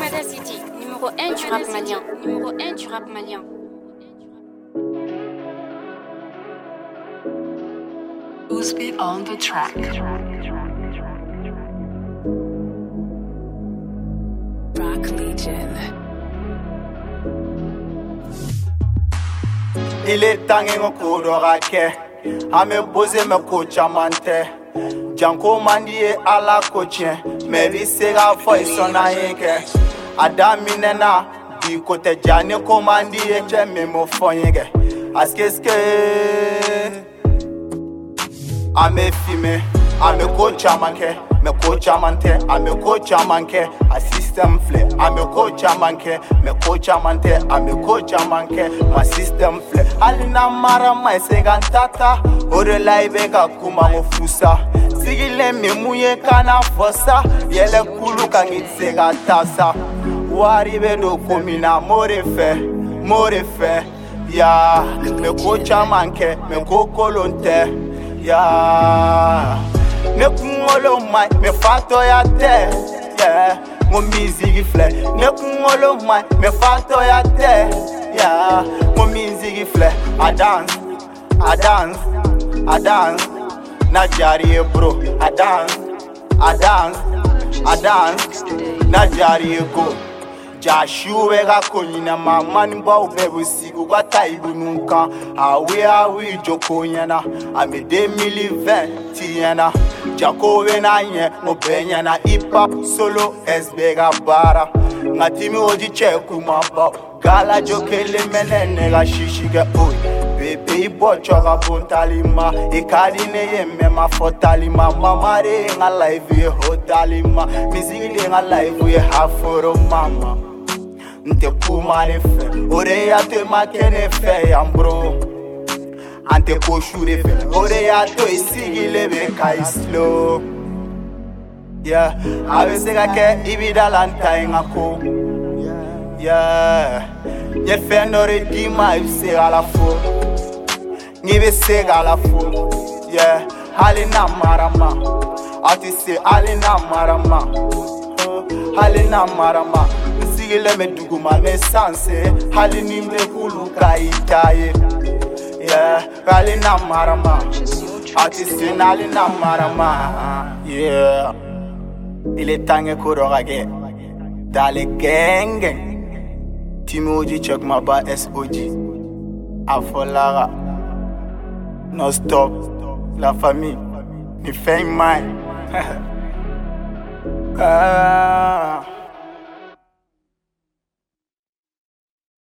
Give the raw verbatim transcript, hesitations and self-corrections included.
Fada City, numéro un du rap malien. Numéro un du rap malien. Ouzbey on the track. Rock Legion. Il est temps qu'on court raquet. A me poser me coach à mante. Janko mandie à la coaching. Mais visera foi son aïe. Adaminena. Di côté Jane commandie et j'aime mon foyenge. Asqu'est-ce que. A me filmer. A me coach à manquer. Me coach à mante. A me coach à manquer. A system flip. A me coach à manquer. Me coach à mante. A me coach à manquer. Ma system flip. Alina mara mai segantata. Ore live ga kuma ngofusa. Sigile me muye kana fosa. Yele kulu kangit segatasa. Wari bedo komina more fe. More fe. Ya me coach à manquer. Me kokolonte. Ya ne kungolo mai me fato ya te. Yeah, mo music fle. Ne kungolo mai me fato ya te. Yeah, mo music fle. I dance, I dance, I dance. Na jari bro. I dance, I dance, I dance. Na jari go. Jashuwe ga konyina mama nimba ubebu siku kwa taibu nunca. Awe awe joko yana. Ame de mili venti yana. Jakowe na nye mobenya na hip hop solo esbega bara. Ngatimi oji cheku mamba. Gala jokele menene ga shishige oi. Bebe ibo choga bontalima. Ikadine ye mema fotalima. Mama re nga live ye hotalima. Mizili nga live ye haforo mama. Nte kumare fe, ore ya te makene fe yambro. Ante koshure fe, ore ya to isigile be kai slow. Yeah, avese ke ibida lanta ngako. Yeah, ye fe nore di ma ise ala fo. Ngibe se ala fo. Yeah, halina marama. Ati se halina marama. Halina marama. Sigile me duguma me sanse. Halini me kulu kaitaye. Yeah, halina marama. Ati se halina marama. Yeah, il est temps que korogage. Dale gang gang. Timoji check ma ba S O G. Afolara. No stop. La famille. Ni fame mine. Ah.